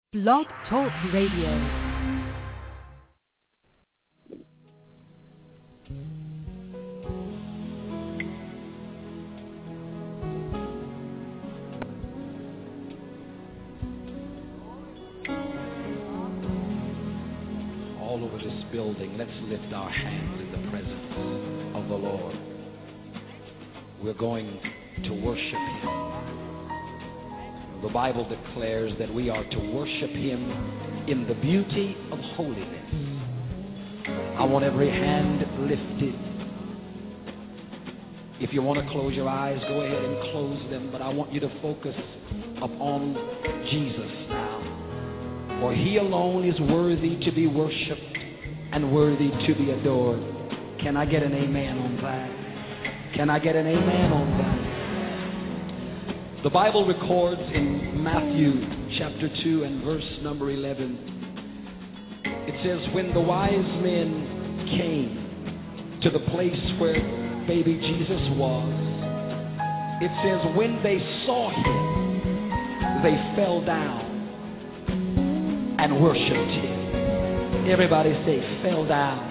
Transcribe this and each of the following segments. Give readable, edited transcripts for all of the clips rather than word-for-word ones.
Blog Talk Radio. All over this building, let's lift our hands in the presence of the Lord. We're going to worship Him. The Bible declares that we are to worship Him in the beauty of holiness. I want every hand lifted. If you want to close your eyes, go ahead and close them, but I want you to focus upon Jesus now. For He alone is worthy to be worshiped and worthy to be adored. Can I get an amen on that? Can I get an amen on that? The Bible records in Matthew chapter 2 and verse number 11. It says, when the wise men came to the place where baby Jesus was, it says when they saw Him, they fell down and worshiped Him. Everybody say, fell down.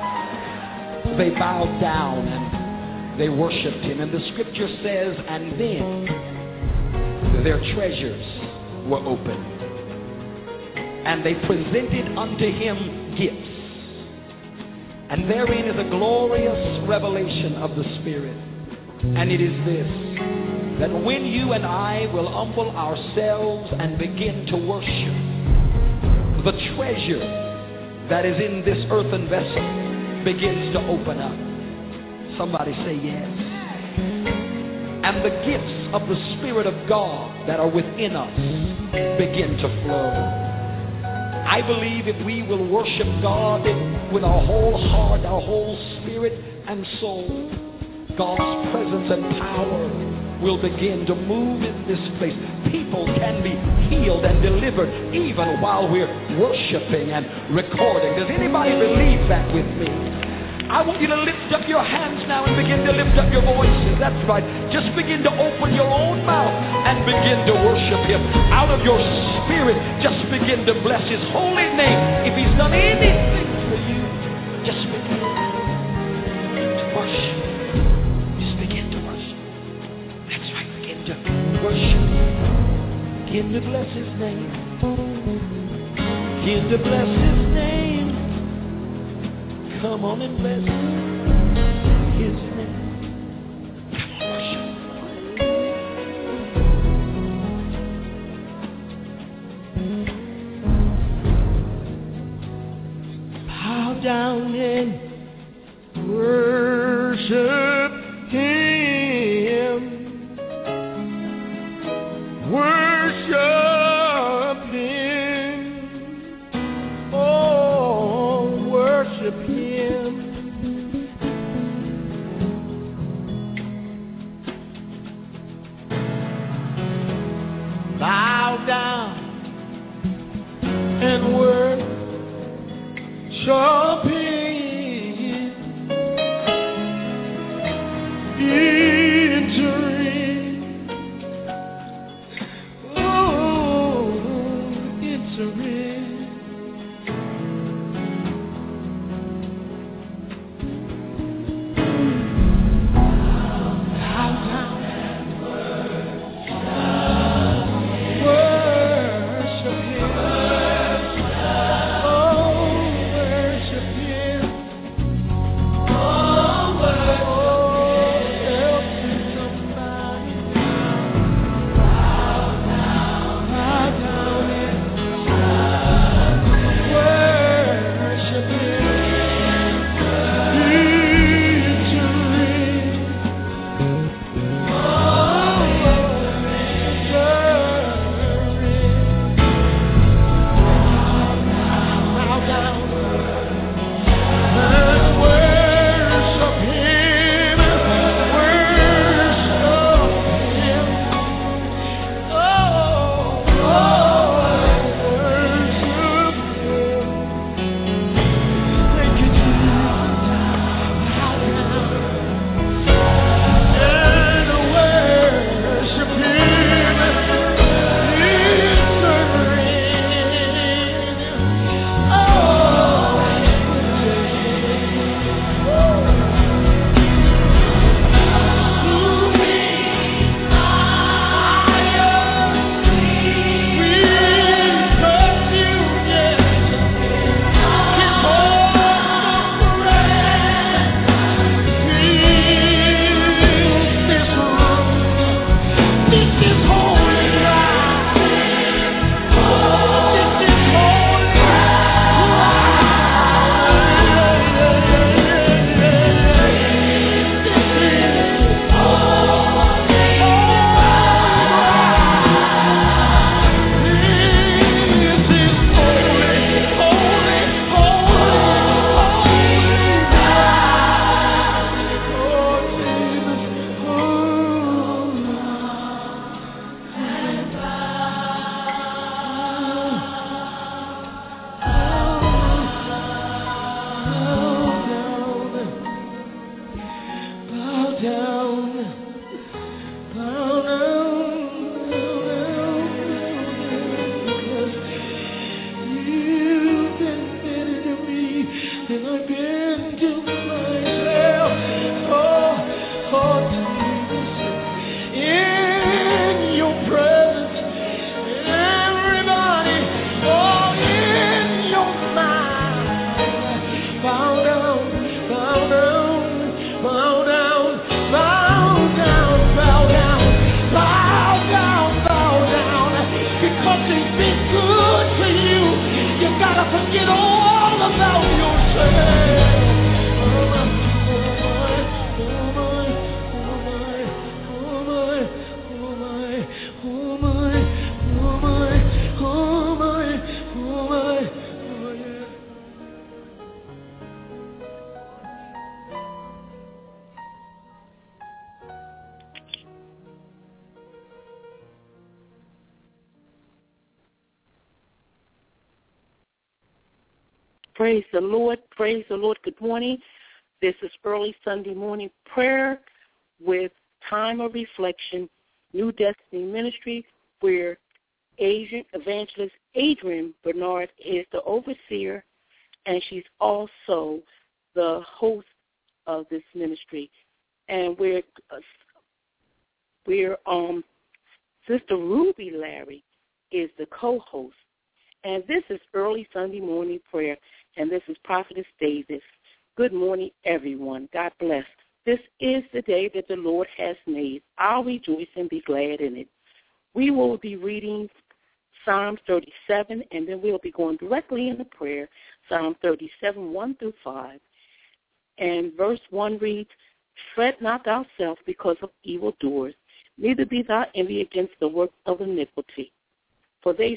They bowed down and they worshiped Him. And the scripture says, and then their treasures were opened, and they presented unto Him gifts. And therein is a glorious revelation of the Spirit. And it is this, that when you and I will humble ourselves and begin to worship, the treasure that is in this earthen vessel begins to open up. Somebody say yes. And the gifts of the Spirit of God that are within us begin to flow. I believe if we will worship God with our whole heart, our whole spirit and soul, God's presence and power will begin to move in this place. People can be healed and delivered even while we're worshiping and recording. Does anybody believe that with me? I want you to lift up your hands now and begin to lift up your voices. That's right. Just begin to open your own mouth and begin to worship Him. Out of your spirit, just begin to bless His holy name. If He's done anything for you, just begin to worship. Just begin to worship. That's right. Begin to worship. Begin to bless His name. Begin to bless His name. Come on and bless His name. Worship. Bow down and worship Him. Worship Him. Oh, worship Him. Bow down and worship Him. Enter in. Oh, enter in. Bow down and worship Him. Bow down and forget all about yourself. Praise the Lord. Praise the Lord. Good morning. This is early Sunday morning prayer with time of reflection, New Destiny Ministry, where Evangelist Adrienne Bernard is the overseer, and she's also the host of this ministry. And we're Sister Ruby Larry is the co-host. And this is early Sunday morning prayer, and this is Prophetess Davis. Good morning, everyone. God bless. This is the day that the Lord has made. I'll rejoice and be glad in it. We will be reading Psalm 37, and then we'll be going directly into prayer, Psalm 37, 1 through 5. And verse 1 reads, Fret not thyself because of evildoers, neither be thou envy against the work of iniquity. For they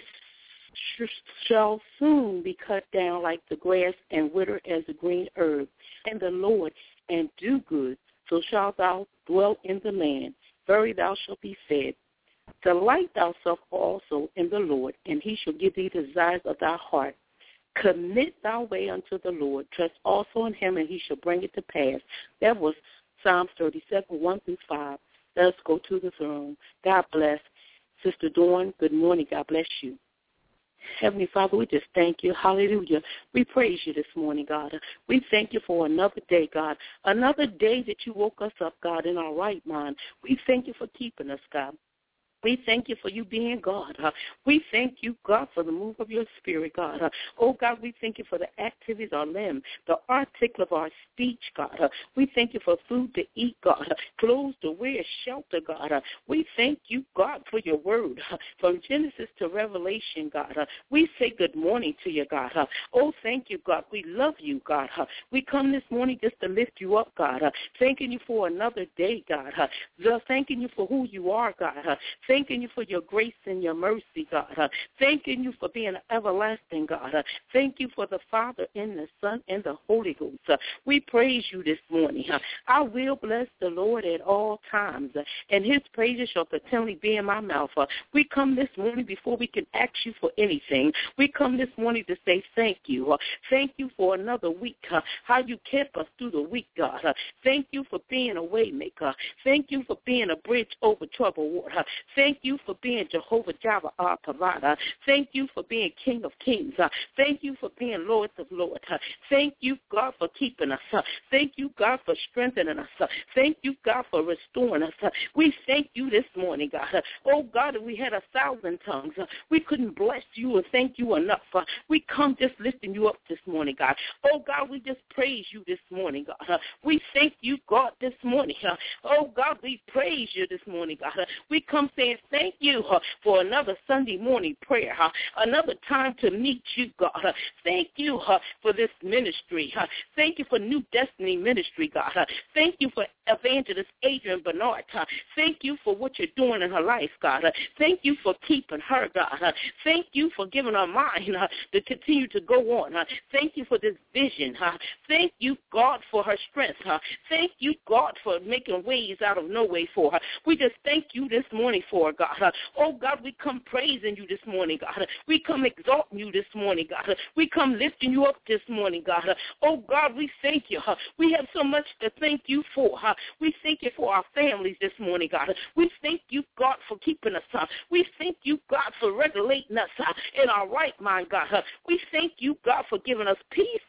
shall soon be cut down like the grass and wither as the green herb. And the Lord, and do good, so shalt thou dwell in the land. Verily thou shalt be fed. Delight thyself also in the Lord, and he shall give thee the desires of thy heart. Commit thy way unto the Lord. Trust also in him, and he shall bring it to pass. That was Psalms 37, 1 through 5. Let us go to the throne. God bless. Sister Dawn, good morning. God bless you. Heavenly Father, we just thank you. Hallelujah. We praise you this morning, God. We thank you for another day, God. Another day that you woke us up, God, in our right mind. We thank you for keeping us, God. We thank you for you being God. We thank you, God, for the move of your spirit, God. Oh, God, we thank you for the activities of our limb, the article of our speech, God. We thank you for food to eat, God, clothes to wear, shelter, God. We thank you, God, for your word. From Genesis to Revelation, God. We say good morning to you, God. Oh, thank you, God. We love you, God. We come this morning just to lift you up, God. Thanking you for another day, God. Thanking you for who you are, God. Thanking you for your grace and your mercy, God. Thanking you for being everlasting, God. Thank you for the Father and the Son and the Holy Ghost. We praise you this morning. I will bless the Lord at all times, and his praises shall continually be in my mouth. We come this morning before we can ask you for anything. We come this morning to say thank you. Thank you for another week, how you kept us through the week, God. Thank you for being a way maker. Thank you for being a bridge over troubled water. Thank you for being Jehovah Jireh, our provider. Thank you for being King of Kings. Thank you for being Lord of Lords. Thank you, God, for keeping us. Thank you, God, for strengthening us. Thank you, God, for restoring us. We thank you this morning, God. Oh, God, if we had 1,000 tongues, we couldn't bless you and thank you enough. We come just lifting you up this morning, God. Oh, God, we just praise you this morning, God. We thank you, God, this morning. Oh, God, we praise you this morning, God. We come saying thank you for another Sunday morning prayer, another time to meet you, God. Thank you for this ministry. Thank you for New Destiny Ministry, God. Thank you for Evangelist Adrienne Bernard. Thank you for what you're doing in her life, God. Thank you for keeping her, God. Thank you for giving her mind to continue to go on. Thank you for this vision. Thank you, God, for her strength. Thank you, God, for making ways out of no way for her. We just thank you this morning for her, God. Oh, God, we come praising you this morning, God. We come exalting you this morning, God. We come lifting you up this morning, God. Oh, God, we thank you. We have so much to thank you for. We thank you for our families this morning, God. We thank you, God, for keeping us. We thank you, God, for regulating us in our right mind, God. We thank you, God, for giving us peace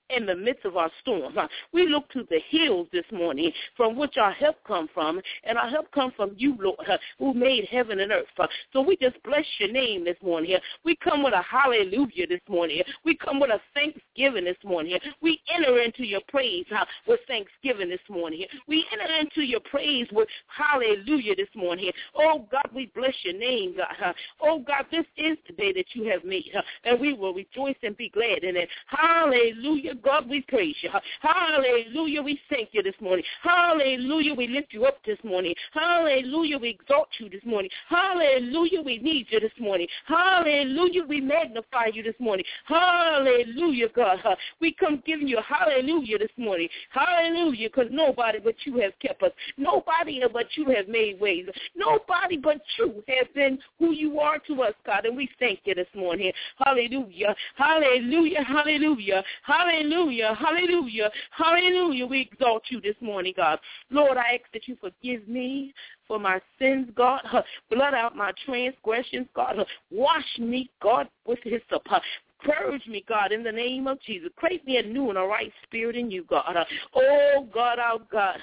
in the midst of our storm. We look to the hills this morning from which our help comes from, and our help comes from you, Lord, who made heaven and earth. So we just bless your name this morning. We come with a hallelujah this morning. We come with a thanksgiving this morning. We enter into your praise with thanksgiving this morning. We enter into your praise with hallelujah this morning. Oh, God, we bless your name, God. Oh, God, this is the day that you have made, and we will rejoice and be glad in it. Hallelujah, God, we praise you. Hallelujah, we thank you this morning. Hallelujah, we lift you up this morning. Hallelujah, we exalt you this morning. Hallelujah, we need you this morning. Hallelujah, we magnify you this morning. Hallelujah, God. We come giving you a hallelujah this morning. Hallelujah, because nobody but you have kept us. Nobody but you have made ways. Nobody but you have been who you are to us, God, and we thank you this morning. Hallelujah, hallelujah, hallelujah, hallelujah, hallelujah, hallelujah. We exalt you this morning, God. Lord, I ask that you forgive me for my sins, God. Blot out my transgressions, God. Wash me, God, with hyssop. Purge me, God, in the name of Jesus. Create me a new and a right spirit in you, God. Oh, God, oh, God.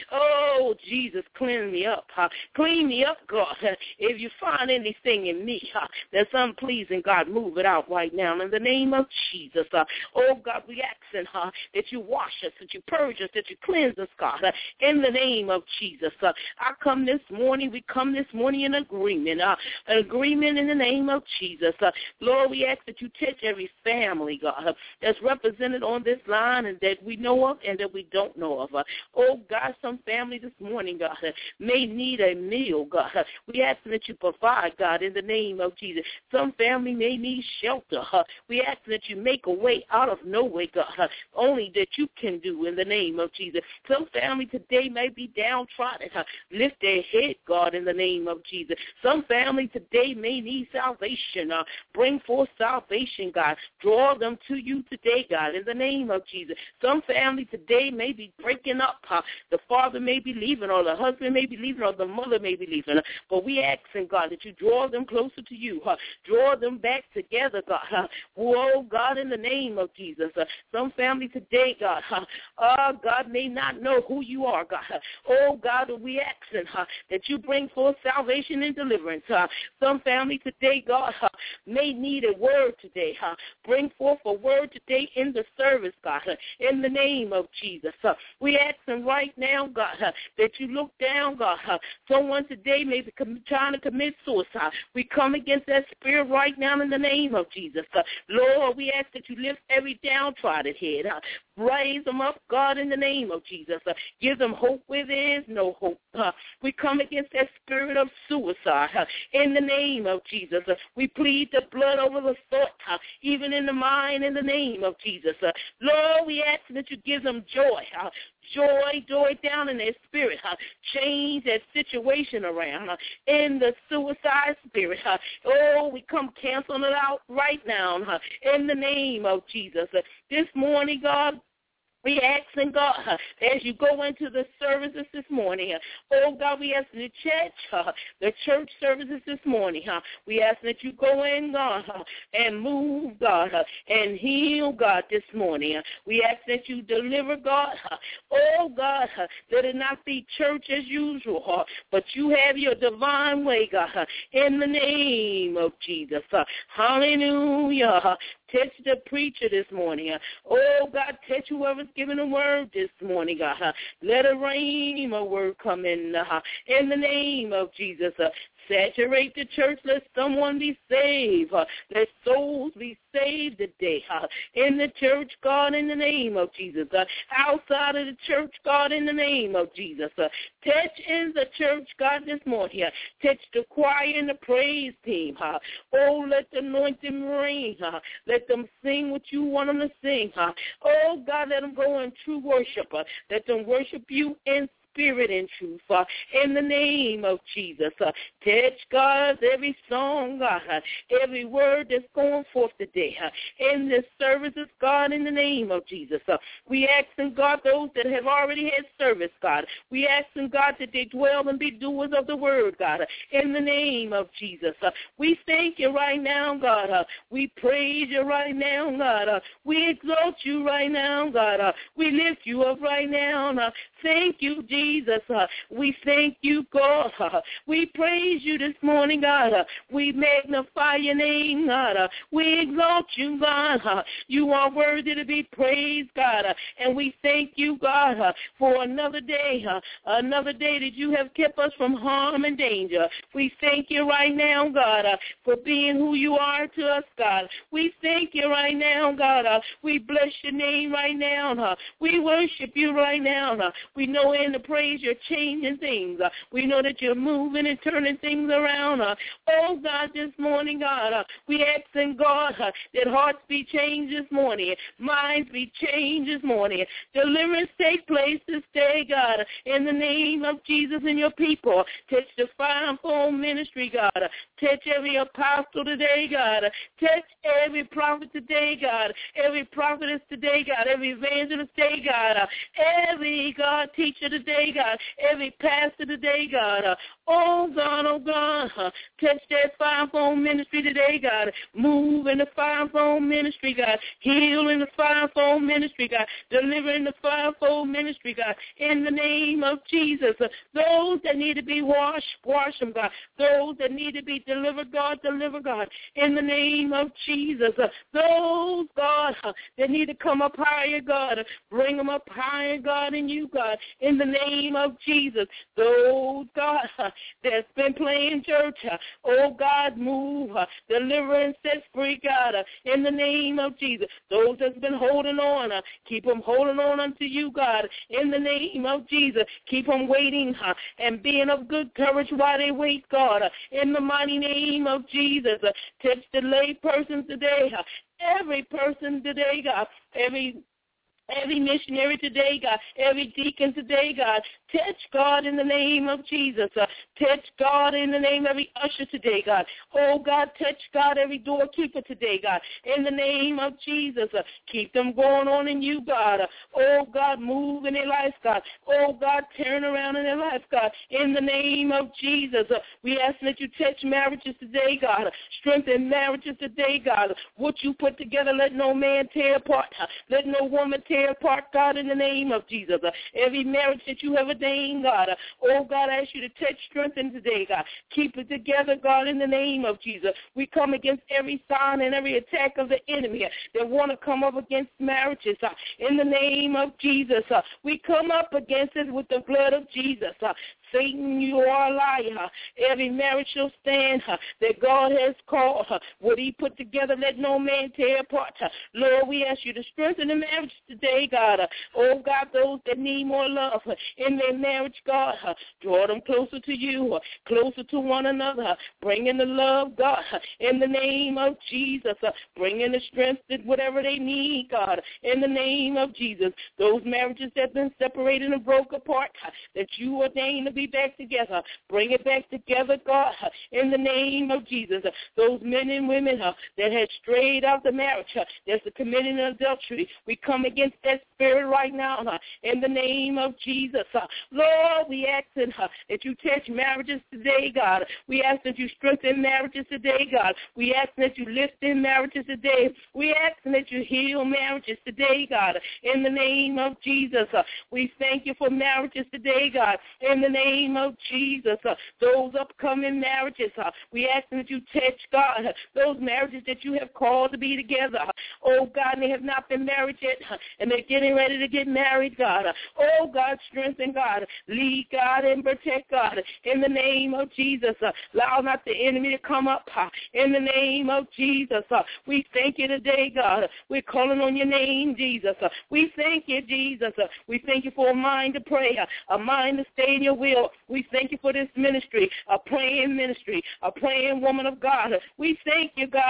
Oh, Jesus, clean me up. Clean me up, God. If you find anything in me that's unpleasing, God, move it out right now in the name of Jesus. Oh, God, we ask that you wash us, that you purge us, that you cleanse us, God, in the name of Jesus. I come this morning, we come this morning in agreement in the name of Jesus. Lord, we ask that you touch every family, God, that's represented on this line and that we know of and that we don't know of. Oh, God, some family this morning, God, may need a meal, God. We ask that you provide, God, in the name of Jesus. Some family may need shelter. We ask that you make a way out of no way, God, only that you can do in the name of Jesus. Some family today may be downtrodden. Lift their head, God, in the name of Jesus. Some family today may need salvation. Bring forth salvation, God. Draw them to you today, God, in the name of Jesus. Some family today may be breaking up. The father may be leaving, or the husband may be leaving, or the mother may be leaving. But we asking, God, that you draw them closer to you. Draw them back together, God. Oh, God, in the name of Jesus. Some family today, God, God may not know who you are, God. Oh, God, we asking that you bring forth salvation and deliverance. Some family today, God, may need a word today. Bring forth a word today in the service, God, in the name of Jesus. We asking right now, God, that you look down, God. Someone today may be trying to commit suicide. We come against that spirit right now in the name of Jesus. Lord, we ask that you lift every downtrodden head. Raise them up, God, in the name of Jesus. Give them hope where there is no hope. We come against that spirit of suicide in the name of Jesus. We plead the blood over the thought, even in the mind, in the name of Jesus. Lord, we ask that you give them joy. Joy down in their spirit. Change that situation around in the suicide spirit. Oh, we come canceling it out right now in the name of Jesus. This morning, God, we asking, God, as you go into the services this morning, oh, God, we ask the church services this morning. We ask that you go in, God, and move, God, and heal, God, this morning. We ask that you deliver, God. Oh, God, let it not be church as usual, but you have your divine way, God, in the name of Jesus. Hallelujah. Touch the preacher this morning. Oh, God, touch whoever's giving a word this morning, God. Let a rhema word come in the name of Jesus. Saturate the church. Let someone be saved. Let souls be saved today. In the church, God, in the name of Jesus. Outside of the church, God, in the name of Jesus. Touch in the church, God, this morning. Touch the choir and the praise team. Oh, let the anointing rain. Let them sing what you want them to sing. Oh, God, let them go in true worship. Let them worship you in spirit and truth. In the name of Jesus. Touch, God, every song, God, every word that's going forth today. In this services, God, in the name of Jesus. We ask, God, those that have already had service, God. We ask, God, that they dwell and be doers of the word, God. In the name of Jesus. We thank you right now, God. We praise you right now, God. We exalt you right now, God. We lift you up right now. Thank you, Jesus. We thank you, God. We praise you this morning, God. We magnify your name, God. We exalt you, God. You are worthy to be praised, God. And we thank you, God, for another day that you have kept us from harm and danger. We thank you right now, God, for being who you are to us, God. We thank you right now, God. We bless your name right now. We worship you right now. We know in the praise you're changing things. We know that you're moving and turning things around. Oh, God, this morning, God, we asking, God, that hearts be changed this morning, minds be changed this morning, deliverance take place this day, God, in the name of Jesus and your people. Touch the fivefold ministry, God. Touch every apostle today, God. Touch every prophet today, God. Every prophetess today, God. Every evangelist today, God. Every, God, teacher today, God. Every pastor today, God. Oh, God, touch that fivefold ministry today, God. Move in the fivefold ministry, God. Heal in the fivefold ministry, God. Deliver in the fivefold ministry, God. In the name of Jesus. Those that need to be washed, wash them, God. Those that need to be delivered, God, deliver, God. In the name of Jesus. Those, God, that need to come up higher, God. Bring them up higher, God, in you, God. In the name of Jesus. Those, God, that's been playing church, oh, God, move. Deliver and set free, God. In the name of Jesus. Those that's been holding on, keep them holding on unto you, God. In the name of Jesus. Keep them waiting and being of good courage while they wait, God. In the mighty name of Jesus. Touch the lay persons today. Every person today, God. Every missionary today, God. Every deacon today, God. Touch, God, in the name of Jesus. Touch, God, in the name of every usher today, God. Oh, God, touch, God, every doorkeeper today, God. In the name of Jesus. Keep them going on in you, God. Oh, God, move in their lives, God. Oh, God, turn around in their lives, God. In the name of Jesus. We ask that you touch marriages today, God. Strengthen marriages today, God. What you put together, let no man tear apart. Let no woman tear apart, God, in the name of Jesus. Every marriage that you have ordained, God. Oh, God, I ask you to touch, strengthen today, God. Keep it together, God, in the name of Jesus. We come against every sign and every attack of the enemy that want to come up against marriages. In the name of Jesus, we come up against it with the blood of Jesus. Satan, you are a liar. Every marriage shall stand that God has called. What he put together, let no man tear apart. Lord, we ask you to strengthen the marriage today, God. Oh, God, those that need more love in their marriage, God, draw them closer to you, closer to one another. Bring in the love, God, in the name of Jesus. Bring in the strength that whatever they need, God, in the name of Jesus. Those marriages that have been separated and broke apart, that you ordained to be back together. Bring it back together, God, in the name of Jesus. Those men and women that had strayed out the marriage, that's committing adultery, we come against that spirit right now in the name of Jesus. Lord, we ask that you touch marriages today, God. We ask that you strengthen marriages today, God. We ask that you lift in marriages today. We ask that you heal marriages today, God, in the name of Jesus. We thank you for marriages today, God, in the name of Jesus. Those upcoming marriages, we ask that you touch, God, those marriages that you have called to be together. Oh, God, and they have not been married yet, and they're getting ready to get married, God. Oh, God, strengthen, God. Lead, God, and protect, God, in the name of Jesus. Allow not the enemy to come up in the name of Jesus. We thank you today, God. We're calling on your name, Jesus. We thank you, Jesus. We thank you for a mind to pray, a mind to stay in your will. We thank you for this ministry, a praying ministry, a praying woman of God. We thank you, God,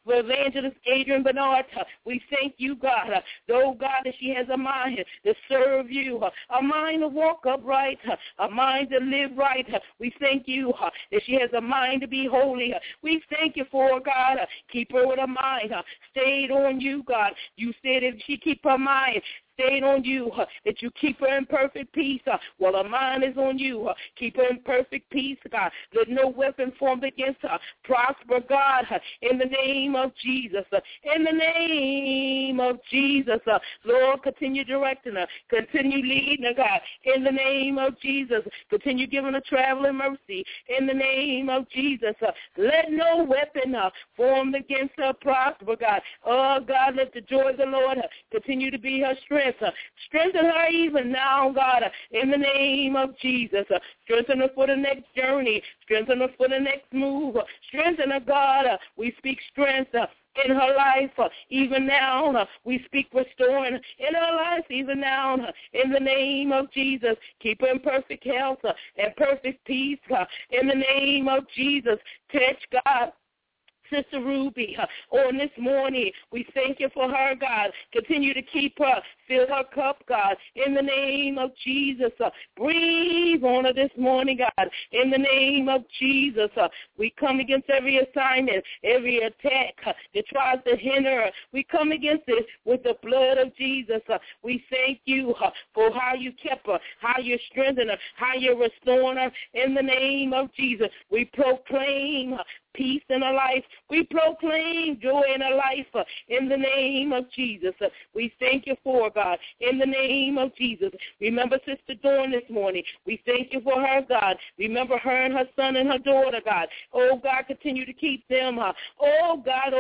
for Evangelist Adrian Bernard. We thank you, God. Though, God, that she has a mind to serve you, a mind to walk upright, a mind to live right. We thank you that she has a mind to be holy. We thank you for, God, keep her with a mind stayed on you, God. You said if she keep her mind stayed on you, that you keep her in perfect peace. While her mind is on you, keep her in perfect peace, God. Let no weapon formed against her prosper, God, in the name of Jesus. In the name of Jesus, Lord, continue directing her. Continue leading her, God. In the name of Jesus, continue giving her traveling mercy. In the name of Jesus, let no weapon formed against her prosper, God. Oh, God, let the joy of the Lord continue to be her strength. Strengthen her even now, God, in the name of Jesus. Strengthen her for the next journey. Strengthen her for the next move. Strengthen her, God. We speak strength in her life even now. We speak restoring in her life even now. In the name of Jesus, keep her in perfect health and perfect peace. In the name of Jesus, touch, God, Sister Ruby, on this morning. We thank you for her, God. Continue to keep her. Fill her cup, God. In the name of Jesus. Breathe on her this morning, God. In the name of Jesus. We come against every assignment, every attack that tries to hinder her. We come against it with the blood of Jesus. We thank you for how you kept her, how you strengthened her, how you're restoring her. In the name of Jesus, we proclaim peace in her life. We proclaim joy in her life in the name of Jesus. We thank you for, God, in the name of Jesus. Remember Sister Dawn this morning. We thank you for her, God. Remember her and her son and her daughter, God. Oh, God, continue to keep them. Oh, God,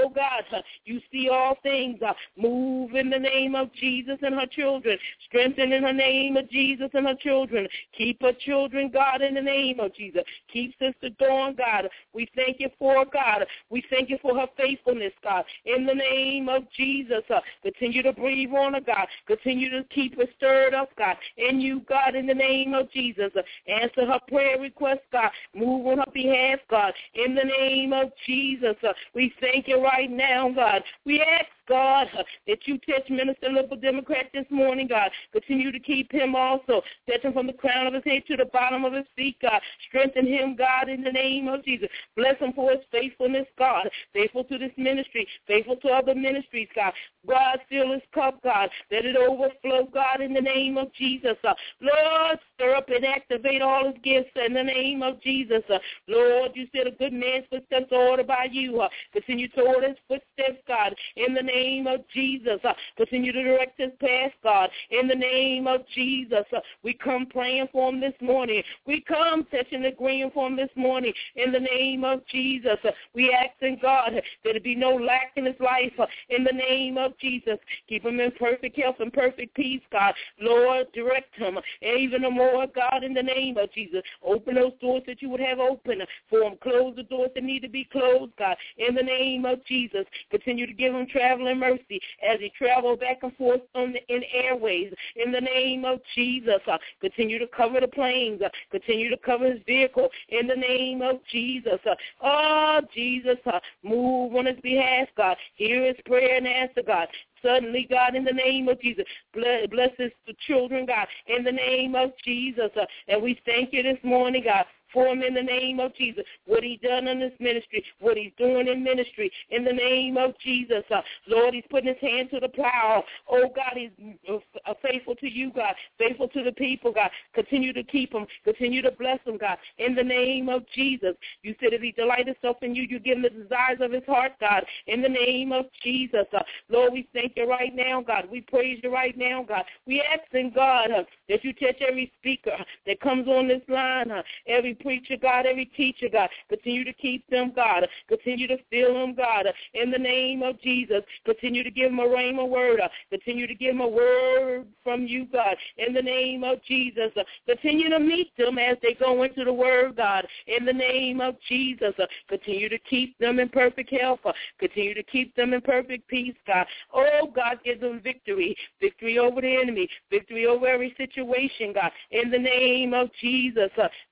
you see all things. Move in the name of Jesus and her children. Strengthen in the name of Jesus and her children. Keep her children, God, in the name of Jesus. Keep Sister Dawn, God. We thank you for, God. We thank you for her faithfulness, God. In the name of Jesus, continue to breathe on her, God. Continue to keep her stirred up, God. In you, God, in the name of Jesus. Answer her prayer request, God. Move on her behalf, God. In the name of Jesus, we thank you right now, God. We ask, God, that you touch Minister Liberal Democrat this morning, God. Continue to keep him also. Touch him from the crown of his head to the bottom of his feet, God. Strengthen him, God, in the name of Jesus. Bless him for his faithfulness, God. Faithful to this ministry. Faithful to other ministries, God. God, fill his cup, God. Let it overflow, God, in the name of Jesus. Lord, stir up and activate all his gifts in the name of Jesus. Lord, you said a good man's footsteps are ordered by you. Continue to order his footsteps, God, in the name of Jesus. Continue to direct his path, God, in the name of Jesus. We come praying for him this morning. We come touching and agreeing for him this morning in the name of Jesus. We ask in God that there be no lack in his life in the name of Jesus. Keep him in perfect health and perfect peace, God. Lord, direct him even more, God, in the name of Jesus. Open those doors that you would have open for him. Close the doors that need to be closed, God, in the name of Jesus. Continue to give him traveling mercy as he travels back and forth in airways in the name of Jesus. Continue to cover the planes. Continue to cover his vehicle in the name of Jesus. Oh, Jesus, move on his behalf, God. Hear his prayer and answer, God. Suddenly, God, in the name of Jesus, bless his children, God, in the name of Jesus. And we thank you this morning, God, for him in the name of Jesus. What he's done in this ministry, what he's doing in ministry, in the name of Jesus. Lord, he's putting his hand to the plow. Oh, God, he's faithful to you, God, faithful to the people, God. Continue to keep him. Continue to bless him, God, in the name of Jesus. You said if he delight himself in you, you give him the desires of his heart, God, in the name of Jesus. Lord, we thank you right now, God. We praise you right now, God. We ask in God that you touch every speaker that comes on this line, every preacher, God, every teacher, God. Continue to keep them, God. Continue to fill them, God, in the name of Jesus. Continue to give them a rhema word. Continue to give them a word from you, God, in the name of Jesus. Continue to meet them as they go into the word, God, in the name of Jesus. Continue to keep them in perfect health. Continue to keep them in perfect peace, God. Oh, God, give them victory. Victory over the enemy. Victory over every situation, God, in the name of Jesus.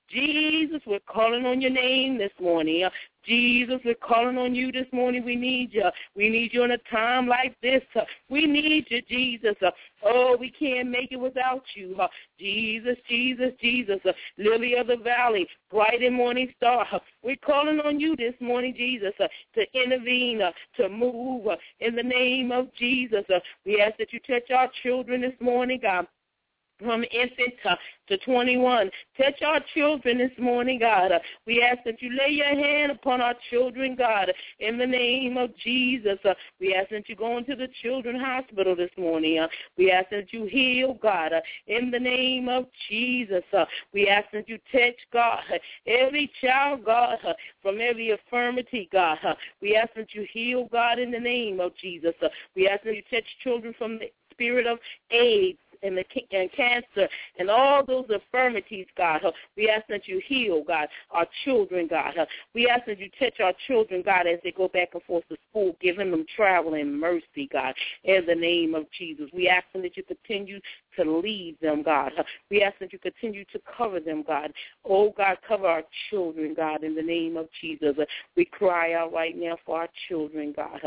Jesus, we're calling on your name this morning. Jesus, we're calling on you this morning. We need you. We need you in a time like this. We need you, Jesus. Oh, we can't make it without you. Jesus, Jesus, Jesus, lily of the valley, bright and morning star. We're calling on you this morning, Jesus, to intervene, to move in the name of Jesus. We ask that you touch our children this morning, God, from infant to 21. Touch our children this morning, God. We ask that you lay your hand upon our children, God, in the name of Jesus. We ask that you go into the children's hospital this morning. We ask that you heal, God, in the name of Jesus. We ask that you touch, God, every child, God, from every infirmity, God. We ask that you heal, God, in the name of Jesus. We ask that you touch children from the spirit of AIDS and cancer and all those infirmities, God. We ask that you heal, God, our children, God. We ask that you touch our children, God, as they go back and forth to school, giving them travel and mercy, God, in the name of Jesus. We ask that you continue to lead them, God. We ask that you continue to cover them, God. Oh, God, cover our children, God, in the name of Jesus. We cry out right now for our children, God.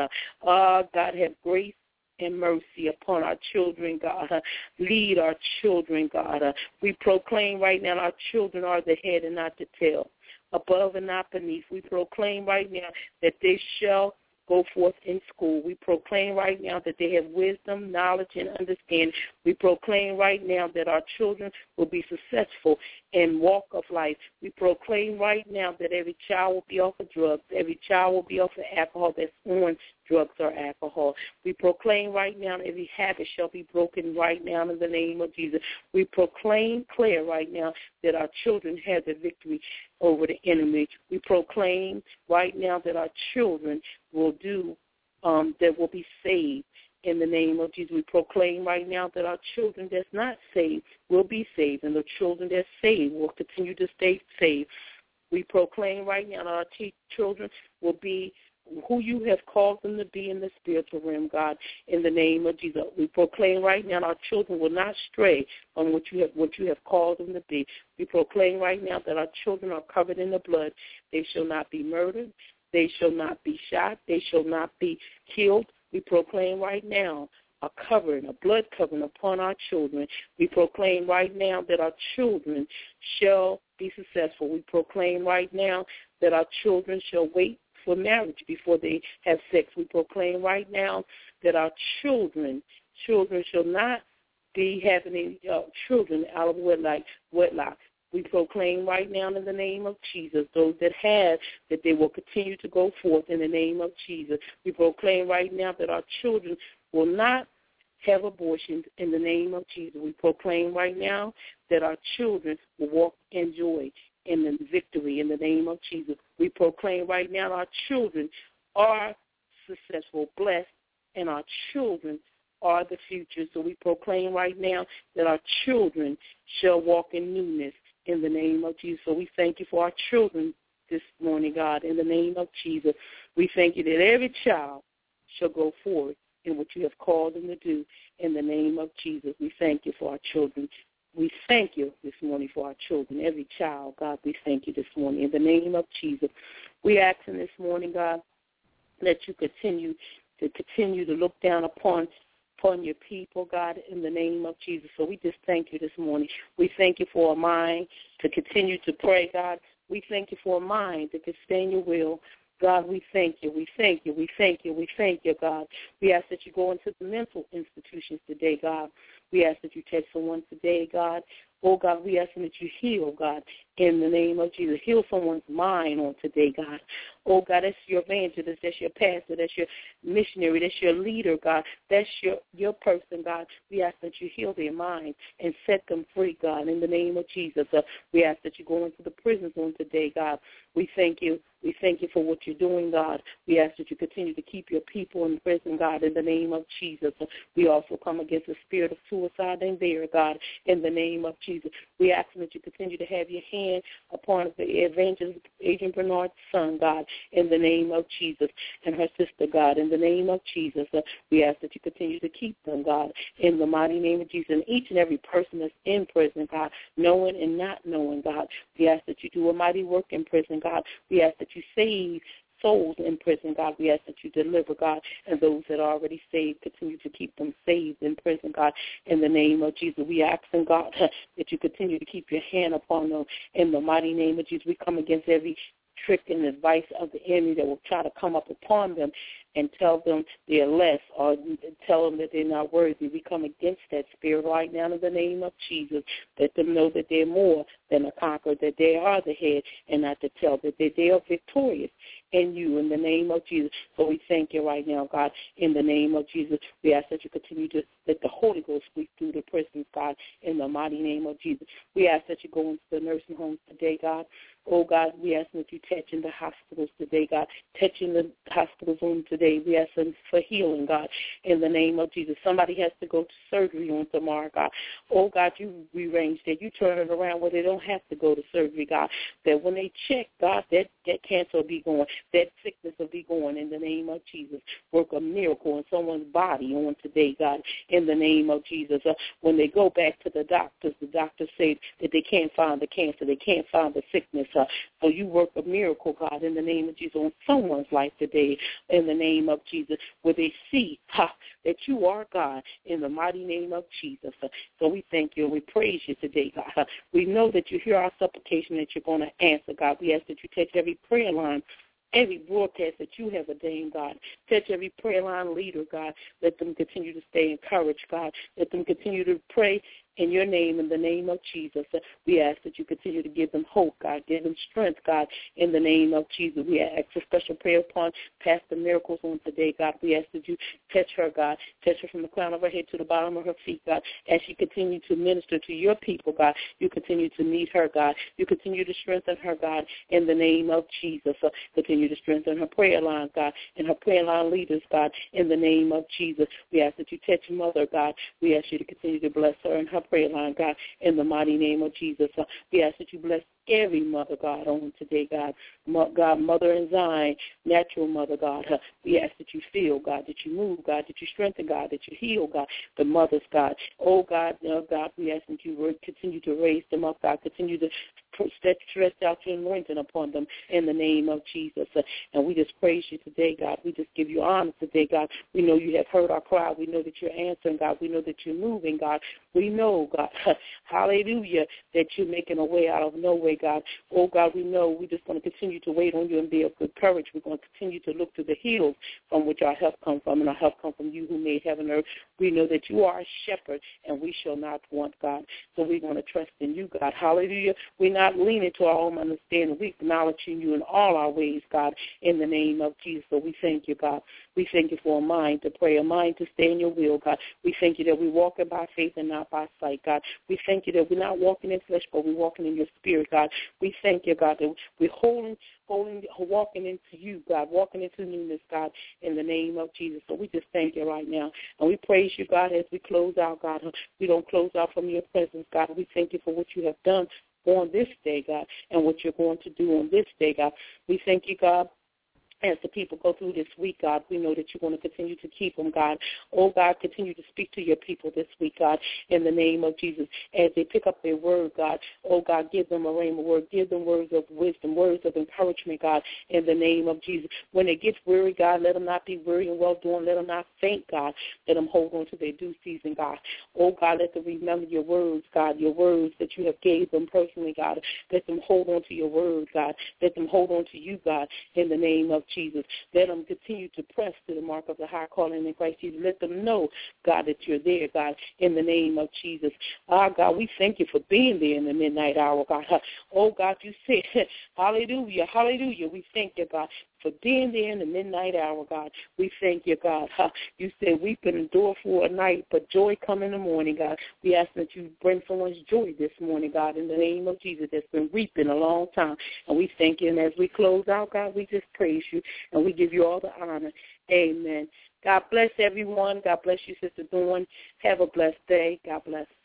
God, have grace and mercy upon our children, God. Lead our children, God. We proclaim right now our children are the head and not the tail, above and not beneath. We proclaim right now that they shall go forth in school. We proclaim right now that they have wisdom, knowledge, and understanding. We proclaim right now that our children will be successful in walk of life. We proclaim right now that every child will be off of drugs. Every child will be off of alcohol that's on drugs or alcohol. We proclaim right now that every habit shall be broken right now in the name of Jesus. We proclaim clear right now that our children have the victory over the enemy. We proclaim right now that our children will be saved in the name of Jesus. We proclaim right now that our children that's not saved will be saved, and the children that's saved will continue to stay saved. We proclaim right now that our children will be who you have called them to be in the spiritual realm, God, in the name of Jesus. We proclaim right now our children will not stray from what you have called them to be. We proclaim right now that our children are covered in the blood. They shall not be murdered. They shall not be shot. They shall not be killed. We proclaim right now a covering, a blood covering upon our children. We proclaim right now that our children shall be successful. We proclaim right now that our children shall wait for marriage before they have sex. We proclaim right now that our children shall not be having any children out of wedlock. We proclaim right now in the name of Jesus, those that have, that they will continue to go forth in the name of Jesus. We proclaim right now that our children will not have abortions in the name of Jesus. We proclaim right now that our children will walk in joy and in victory in the name of Jesus. We proclaim right now our children are successful, blessed, and our children are the future. So we proclaim right now that our children shall walk in newness in the name of Jesus. So we thank you for our children this morning, God, in the name of Jesus. We thank you that every child shall go forward in what you have called them to do in the name of Jesus. We thank you for our children. We thank you this morning for our children, every child, God, we thank you this morning. In the name of Jesus, we ask in this morning, God, that you continue to look down upon your people, God, in the name of Jesus. So we just thank you this morning. We thank you for a mind to continue to pray, God. We thank you for a mind that can stay in your will. God, we thank you. We thank you. We thank you. We thank you, God. We ask that you go into the mental institutions today, God. We ask that you touch someone today, God. Oh, God, we ask that you heal, God, in the name of Jesus. Heal someone's mind on today, God. Oh, God, that's your evangelist, that's your pastor, that's your missionary, that's your leader, God. That's your person, God. We ask that you heal their mind and set them free, God, in the name of Jesus. We ask that you go into the prisons on today, God. We thank you. We thank you for what you're doing, God. We ask that you continue to keep your people in prison, God, in the name of Jesus. We also come against the spirit of suicide and there, God, in the name of Jesus. We ask that you continue to have your hand upon the evangelist, Agent Bernard's son, God, in the name of Jesus, and her sister, God, in the name of Jesus. We ask that you continue to keep them, God, in the mighty name of Jesus, and each and every person that's in prison, God, knowing and not knowing, God. We ask that you do a mighty work in prison, God. We ask that you save souls in prison, God. We ask that you deliver, God, and those that are already saved, continue to keep them saved in prison, God, in the name of Jesus. We ask, God, that you continue to keep your hand upon them in the mighty name of Jesus. We come against every trick and advice of the enemy that will try to come up upon them and tell them they're less or tell them that they're not worthy. We come against that spirit right now in the name of Jesus. Let them know that they're more than a conqueror, that they are the head and not the tail, that they are victorious in you in the name of Jesus. So we thank you right now, God, in the name of Jesus. We ask that you continue to let the Holy Ghost sweep through the prisons, God, in the mighty name of Jesus. We ask that you go into the nursing homes today, God. Oh, God, we ask that you touch in the hospitals today, God. Touch in the hospital room today. We ask them for healing, God, in the name of Jesus. Somebody has to go to surgery on tomorrow, God. Oh, God, you rearrange that. You turn it around where they don't have to go to surgery, God. That when they check, God, that cancer will be going. That sickness will be going in the name of Jesus. Work a miracle in someone's body on today, God, in the name of Jesus. When they go back to the doctors say that they can't find the cancer. They can't find the sickness. So you work a miracle, God, in the name of Jesus on someone's life today, in the name of Jesus, where they see that you are God in the mighty name of Jesus. So we thank you and we praise you today, God. We know that you hear our supplication that you're going to answer, God. We ask that you touch every prayer line, every broadcast that you have ordained, God. Touch every prayer line leader, God. Let them continue to stay encouraged, God. Let them continue to pray in your name, in the name of Jesus. We ask that you continue to give them hope, God. Give them strength, God, in the name of Jesus. We ask a special prayer upon Pastor Miracles on today, God. We ask that you touch her, God. Touch her from the crown of her head to the bottom of her feet, God. As she continues to minister to your people, God, you continue to meet her, God. You continue to strengthen her, God, in the name of Jesus. Continue to strengthen her prayer line, God, and her prayer line leaders, God, in the name of Jesus. We ask that you touch Mother, God. We ask you to continue to bless her and her prayer line, God, in the mighty name of Jesus. We ask that you bless every mother, God, on today, God. God, Mother in Zion, natural mother, God. We ask that you feel, God, that you move, God, that you strengthen, God, that you heal, God, the mothers, God. Oh, God, God, we ask that you continue to raise them up, God. Continue to stretch out your anointing upon them in the name of Jesus. And we just praise you today, God. We just give you honor today, God. We know you have heard our cry. We know that you're answering, God. We know that you're moving, God. We know, God, hallelujah, that you're making a way out of no way, God. Oh, God, we know we're just going to continue to wait on you and be of good courage. We're going to continue to look to the hills from which our help comes from, and our help comes from you who made heaven and earth. We know that you are a shepherd, and we shall not want, God. So we're going to trust in you, God. Hallelujah. We're not leaning to our own understanding. We're acknowledging you in all our ways, God, in the name of Jesus. So we thank you, God. We thank you for a mind to pray, a mind to stay in your will, God. We thank you that we're walking by faith and not by sight, God. We thank you that we're not walking in flesh, but we're walking in your spirit, God. We thank you, God, that we're walking into you, God, walking into newness, God, in the name of Jesus. So we just thank you right now. And we praise you, God, as we close out, God. We don't close out from your presence, God. We thank you for what you have done on this day, God, and what you're going to do on this day, God. We thank you, God. As the people go through this week, God, we know that you're going to continue to keep them, God. Oh, God, continue to speak to your people this week, God, in the name of Jesus. As they pick up their word, God, oh, God, give them a rhema word. Give them words of wisdom, words of encouragement, God, in the name of Jesus. When they get weary, God, let them not be weary and well-doing. Let them not faint, God. Let them hold on to their due season, God. Oh, God, let them remember your words, God, your words that you have gave them personally, God. Let them hold on to your word, God. Let them hold on to you, God, in the name of Jesus. Let them continue to press to the mark of the high calling in Christ Jesus. Let them know, God, that you're there, God, in the name of Jesus. God, we thank you for being there in the midnight hour, God. Oh, God, you said, hallelujah, hallelujah. We thank you, God, for being there in the midnight hour, God. We thank you, God. You said we can endure for a night, but joy come in the morning, God. We ask that you bring someone's joy this morning, God, in the name of Jesus, that's been reaping a long time. And we thank you. And as we close out, God, we just praise you, and we give you all the honor. Amen. God bless everyone. God bless you, Sister Dawn. Have a blessed day. God bless.